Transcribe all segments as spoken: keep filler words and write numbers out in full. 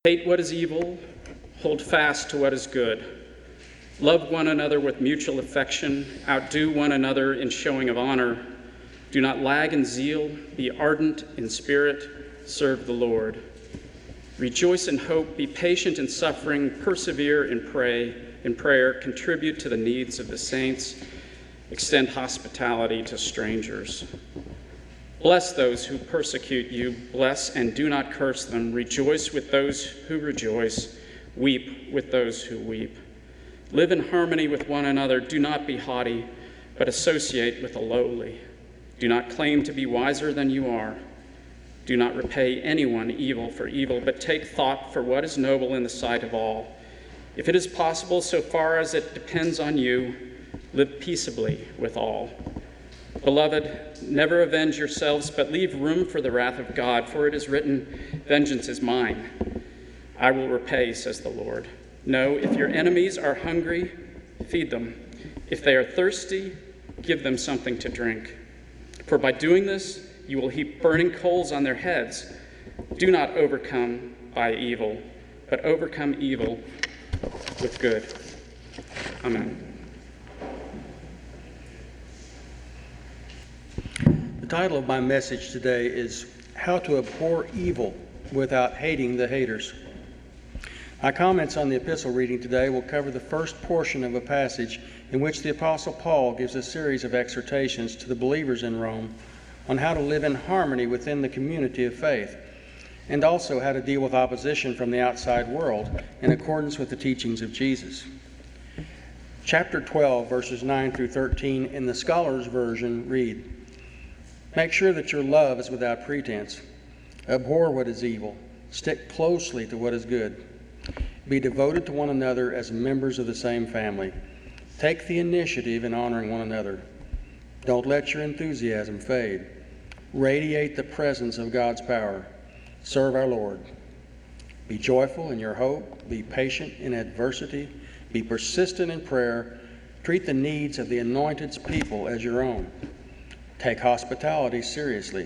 Hate what is evil, hold fast to what is good. Love one another with mutual affection, outdo one another in showing of honor. Do not lag in zeal, be ardent in spirit, serve the Lord. Rejoice in hope, be patient in suffering, persevere in pray, in prayer, contribute to the needs of the saints, extend hospitality to strangers. Bless those who persecute you, bless and do not curse them. Rejoice with those who rejoice, weep with those who weep. Live in harmony with one another, do not be haughty, but associate with the lowly. Do not claim to be wiser than you are. Do not repay anyone evil for evil, but take thought for what is noble in the sight of all. If it is possible, so far as it depends on you, live peaceably with all. Beloved, never avenge yourselves, but leave room for the wrath of God, for it is written, "Vengeance is mine. I will repay," says the Lord. No, if your enemies are hungry, feed them. If they are thirsty, give them something to drink. For by doing this, you will heap burning coals on their heads. Do not overcome by evil, but overcome evil with good. Amen. The title of my message today is How to Abhor Evil Without Hating the Haters. My comments on the epistle reading today will cover the first portion of a passage in which the Apostle Paul gives a series of exhortations to the believers in Rome on how to live in harmony within the community of faith, and also how to deal with opposition from the outside world in accordance with the teachings of Jesus. Chapter twelve, verses nine through thirteen in the Scholars Version read, "Make sure that your love is without pretense. Abhor what is evil. Stick closely to what is good. Be devoted to one another as members of the same family. Take the initiative in honoring one another. Don't let your enthusiasm fade. Radiate the presence of God's power. Serve our Lord. Be joyful in your hope. Be patient in adversity. Be persistent in prayer. Treat the needs of the anointed's people as your own. Take hospitality seriously."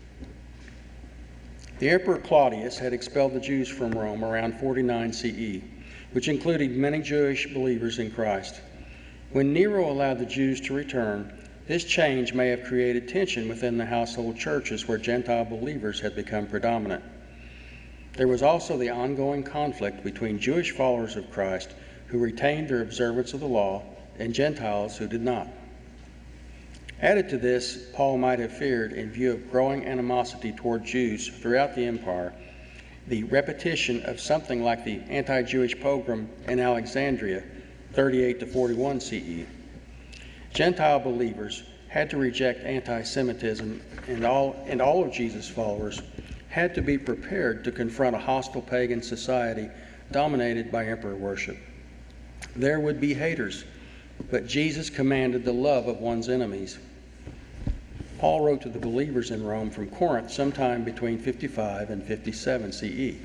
The Emperor Claudius had expelled the Jews from Rome around forty-nine C E, which included many Jewish believers in Christ. When Nero allowed the Jews to return, this change may have created tension within the household churches where Gentile believers had become predominant. There was also the ongoing conflict between Jewish followers of Christ who retained their observance of the law and Gentiles who did not. Added to this, Paul might have feared, in view of growing animosity toward Jews throughout the empire, the repetition of something like the anti-Jewish pogrom in Alexandria, thirty-eight to forty-one C E. Gentile believers had to reject anti-Semitism, and all, and all of Jesus' followers had to be prepared to confront a hostile pagan society dominated by emperor worship. There would be haters, but Jesus commanded the love of one's enemies. Paul wrote to the believers in Rome from Corinth sometime between fifty-five and fifty-seven C E.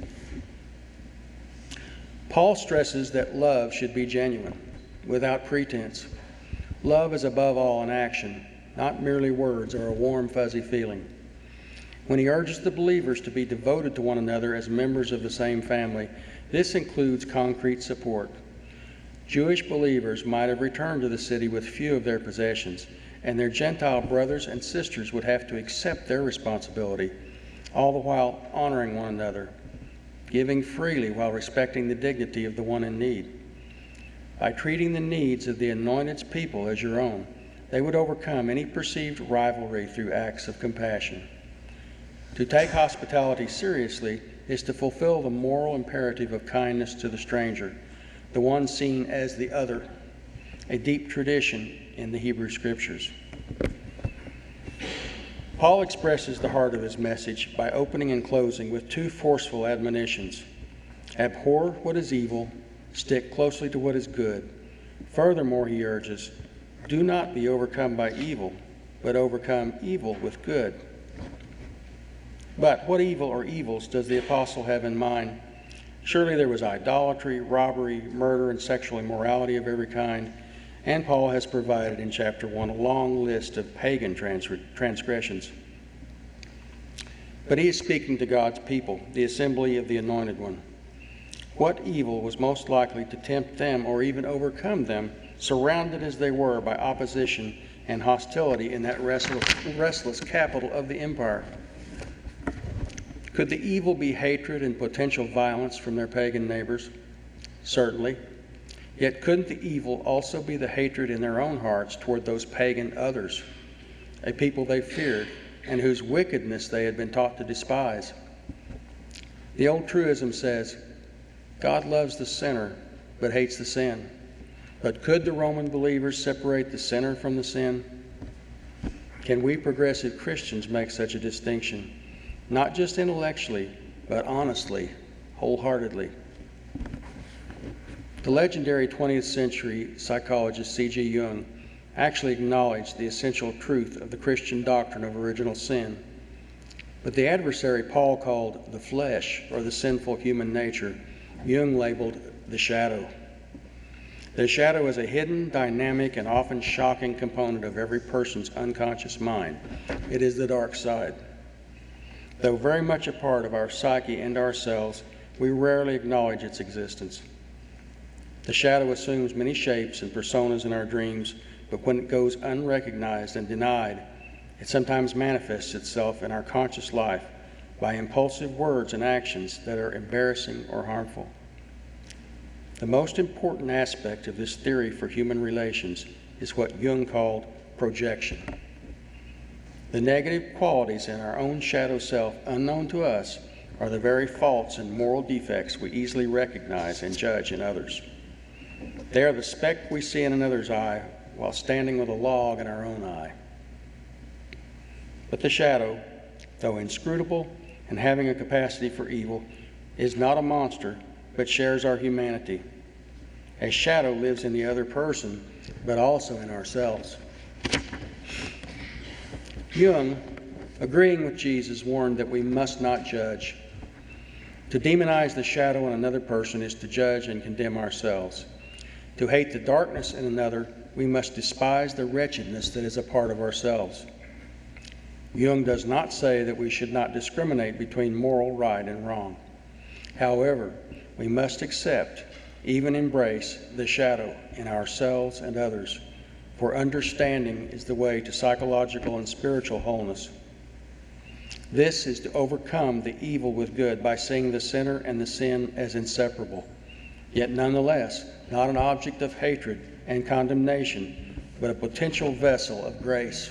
Paul stresses that love should be genuine, without pretense. Love is above all an action, not merely words or a warm, fuzzy feeling. When he urges the believers to be devoted to one another as members of the same family, this includes concrete support. Jewish believers might have returned to the city with few of their possessions, and their Gentile brothers and sisters would have to accept their responsibility, all the while honoring one another, giving freely while respecting the dignity of the one in need. By treating the needs of the anointed's people as your own, they would overcome any perceived rivalry through acts of compassion. To take hospitality seriously is to fulfill the moral imperative of kindness to the stranger, the one seen as the other, a deep tradition in the Hebrew Scriptures. Paul expresses the heart of his message by opening and closing with two forceful admonitions. Abhor what is evil, stick closely to what is good. Furthermore, he urges, do not be overcome by evil, but overcome evil with good. But what evil or evils does the apostle have in mind? Surely there was idolatry, robbery, murder, and sexual immorality of every kind. And Paul has provided in chapter one a long list of pagan trans- transgressions. But he is speaking to God's people, the assembly of the Anointed One. What evil was most likely to tempt them or even overcome them, surrounded as they were by opposition and hostility in that restless, restless capital of the empire? Could the evil be hatred and potential violence from their pagan neighbors? Certainly. Yet couldn't the evil also be the hatred in their own hearts toward those pagan others, a people they feared and whose wickedness they had been taught to despise? The old truism says, God loves the sinner but hates the sin. But could the Roman believers separate the sinner from the sin? Can we progressive Christians make such a distinction? Not just intellectually, but honestly, wholeheartedly. The legendary twentieth century psychologist C G Jung actually acknowledged the essential truth of the Christian doctrine of original sin. But the adversary Paul called the flesh, or the sinful human nature, Jung labeled the shadow. The shadow is a hidden, dynamic, and often shocking component of every person's unconscious mind. It is the dark side. Though very much a part of our psyche and ourselves, we rarely acknowledge its existence. The shadow assumes many shapes and personas in our dreams, but when it goes unrecognized and denied, it sometimes manifests itself in our conscious life by impulsive words and actions that are embarrassing or harmful. The most important aspect of this theory for human relations is what Jung called projection. The negative qualities in our own shadow self, unknown to us, are the very faults and moral defects we easily recognize and judge in others. They are the speck we see in another's eye while standing with a log in our own eye. But the shadow, though inscrutable and having a capacity for evil, is not a monster, but shares our humanity. A shadow lives in the other person, but also in ourselves. Jung, agreeing with Jesus, warned that we must not judge. To demonize the shadow in another person is to judge and condemn ourselves. To hate the darkness in another, we must despise the wretchedness that is a part of ourselves. Jung does not say that we should not discriminate between moral right and wrong. However, we must accept, even embrace, the shadow in ourselves and others, for understanding is the way to psychological and spiritual wholeness. This is to overcome the evil with good by seeing the sinner and the sin as inseparable, yet nonetheless not an object of hatred and condemnation, but a potential vessel of grace.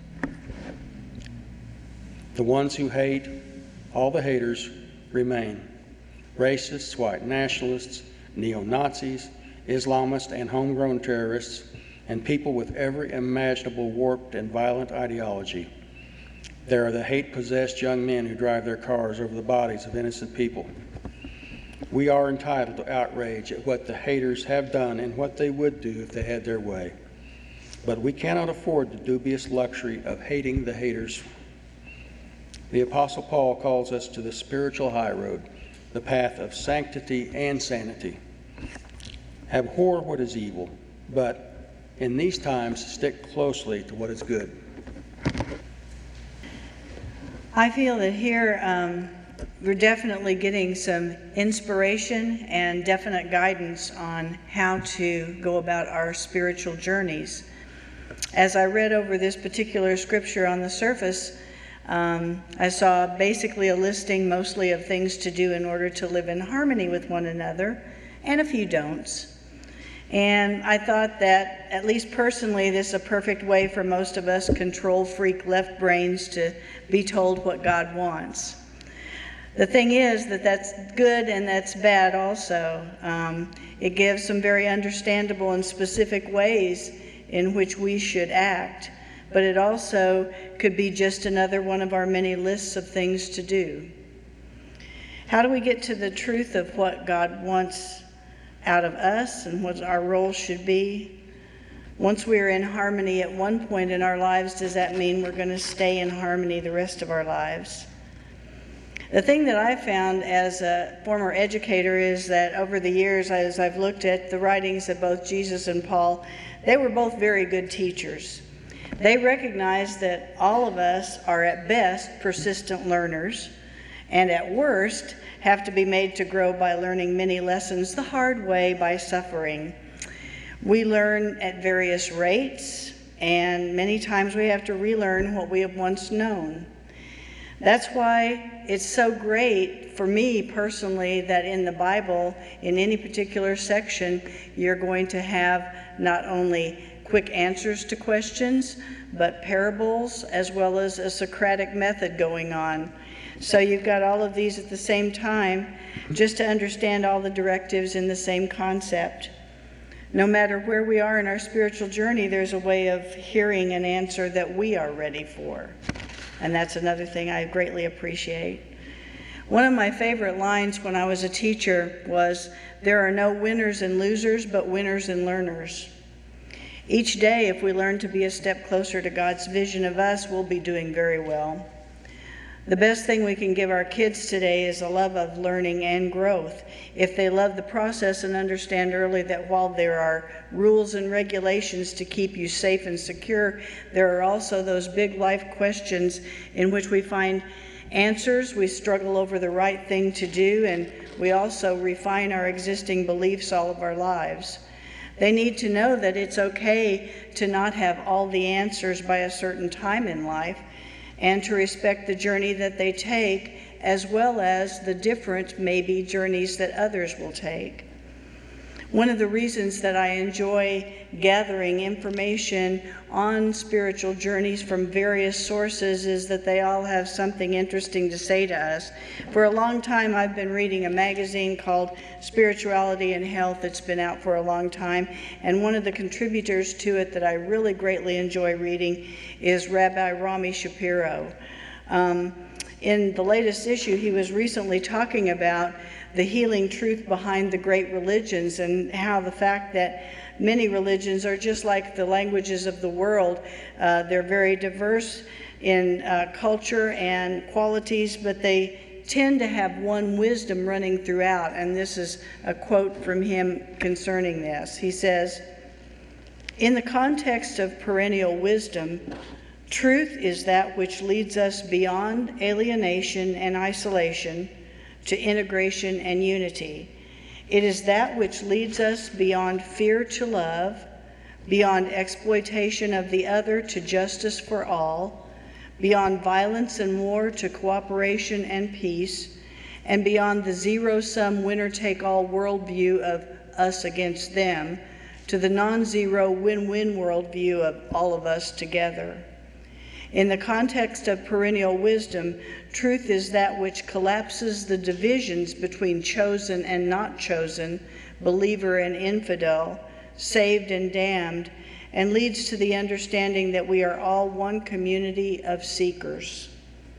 The ones who hate, all the haters, remain. Racists, white nationalists, neo-Nazis, Islamists, and homegrown terrorists, and people with every imaginable warped and violent ideology. There are the hate-possessed young men who drive their cars over the bodies of innocent people. We are entitled to outrage at what the haters have done and what they would do if they had their way. But we cannot afford the dubious luxury of hating the haters. The Apostle Paul calls us to the spiritual high road, the path of sanctity and sanity. Abhor what is evil, but in these times, stick closely to what is good. I feel that here um, we're definitely getting some inspiration and definite guidance on how to go about our spiritual journeys. As I read over this particular scripture on the surface, um, I saw basically a listing mostly of things to do in order to live in harmony with one another, and a few don'ts. And I thought that, at least personally, this is a perfect way for most of us control freak left brains to be told what God wants. The thing is that that's good and that's bad also. Um, it gives some very understandable and specific ways in which we should act, but it also could be just another one of our many lists of things to do. How do we get to the truth of what God wants out of us and what our role should be? Once we're in harmony at one point in our lives, does that mean we're going to stay in harmony the rest of our lives? The thing that I found as a former educator is that over the years, as I've looked at the writings of both Jesus and Paul, they were both very good teachers. They recognized that all of us are at best persistent learners, and at worst have to be made to grow by learning many lessons the hard way by suffering. We learn at various rates, and many times we have to relearn what we have once known. That's why it's so great for me personally that in the Bible, in any particular section, you're going to have not only quick answers to questions, but parables as well as a Socratic method going on. So you've got all of these at the same time, just to understand all the directives in the same concept. No matter where we are in our spiritual journey, there's a way of hearing an answer that we are ready for. And that's another thing I greatly appreciate. One of my favorite lines when I was a teacher was, "There are no winners and losers, but winners and learners." Each day, if we learn to be a step closer to God's vision of us, we'll be doing very well. The best thing we can give our kids today is a love of learning and growth. If they love the process and understand early that while there are rules and regulations to keep you safe and secure, there are also those big life questions in which we find answers, we struggle over the right thing to do, and we also refine our existing beliefs all of our lives. They need to know that it's okay to not have all the answers by a certain time in life, and to respect the journey that they take, as well as the different, maybe, journeys that others will take. One of the reasons that I enjoy gathering information on spiritual journeys from various sources is that they all have something interesting to say to us. For a long time, I've been reading a magazine called Spirituality and Health. It's been out for a long time, and one of the contributors to it that I really greatly enjoy reading is Rabbi Rami Shapiro. Um, in the latest issue, he was recently talking about the healing truth behind the great religions, and how the fact that many religions are just like the languages of the world. Uh, they're very diverse in uh, culture and qualities, but they tend to have one wisdom running throughout. And this is a quote from him concerning this. He says, "In the context of perennial wisdom, truth is that which leads us beyond alienation and isolation to integration and unity. It is that which leads us beyond fear to love, beyond exploitation of the other to justice for all, beyond violence and war to cooperation and peace, and beyond the zero-sum winner-take-all worldview of us against them to the non-zero win-win worldview of all of us together. In the context of perennial wisdom, truth is that which collapses the divisions between chosen and not chosen, believer and infidel, saved and damned, and leads to the understanding that we are all one community of seekers."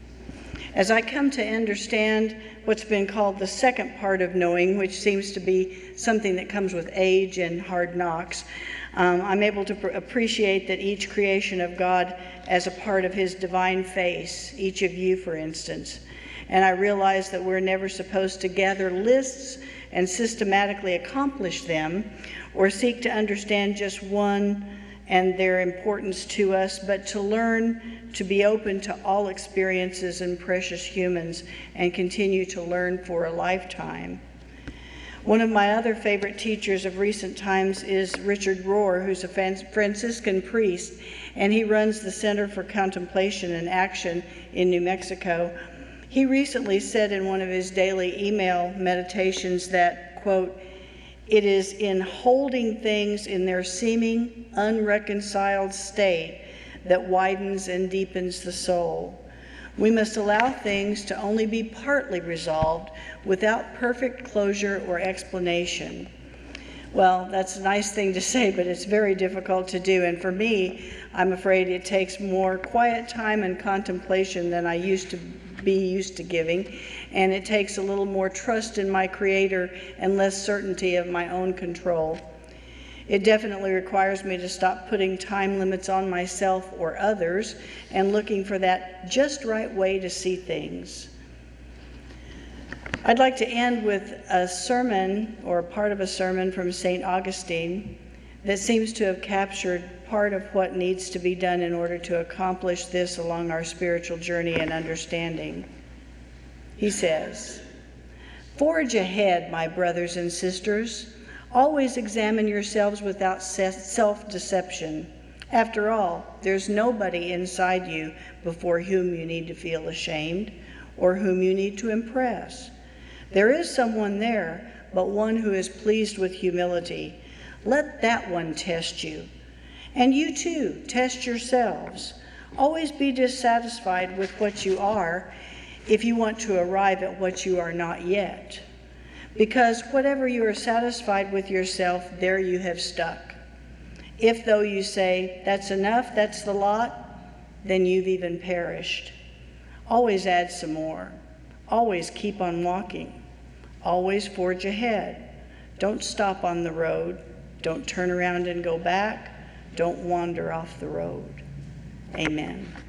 As I come to understand what's been called the second part of knowing, which seems to be something that comes with age and hard knocks, um, I'm able to pr- appreciate that each creation of God as a part of his divine face, each of you, for instance. And I realize that we're never supposed to gather lists and systematically accomplish them, or seek to understand just one and their importance to us, but to learn to be open to all experiences and precious humans, and continue to learn for a lifetime. One of my other favorite teachers of recent times is Richard Rohr, who's a Franciscan priest, and he runs the Center for Contemplation and Action in New Mexico. He recently said in one of his daily email meditations that, quote, "It is in holding things in their seeming unreconciled state that widens and deepens the soul. We must allow things to only be partly resolved without perfect closure or explanation." Well, that's a nice thing to say, but it's very difficult to do. And for me, I'm afraid it takes more quiet time and contemplation than I used to be used to giving. And it takes a little more trust in my Creator and less certainty of my own control. It definitely requires me to stop putting time limits on myself or others and looking for that just right way to see things. I'd like to end with a sermon, or part of a sermon, from Saint Augustine that seems to have captured part of what needs to be done in order to accomplish this along our spiritual journey and understanding. He says, "Forge ahead, my brothers and sisters. Always examine yourselves without self-deception. After all, there's nobody inside you before whom you need to feel ashamed or whom you need to impress. There is someone there, but one who is pleased with humility. Let that one test you. And you too, test yourselves. Always be dissatisfied with what you are if you want to arrive at what you are not yet. Because whatever you are satisfied with yourself, there you have stuck. If though you say, that's enough, that's the lot, then you've even perished. Always add some more. Always keep on walking. Always forge ahead. Don't stop on the road. Don't turn around and go back. Don't wander off the road." Amen.